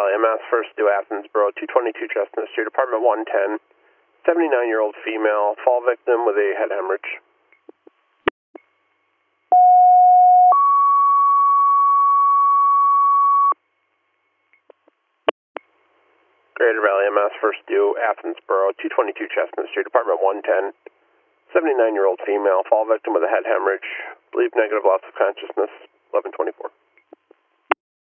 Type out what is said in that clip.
Valley, MS First due Athensboro, 222 Chestnut Street, apartment 110, 79-year-old female, fall victim with a head hemorrhage. Greater Valley, MS First due Athensboro, 222 Chestnut Street, apartment 110, 79-year-old female, fall victim with a head hemorrhage, believed negative loss of consciousness, 1124.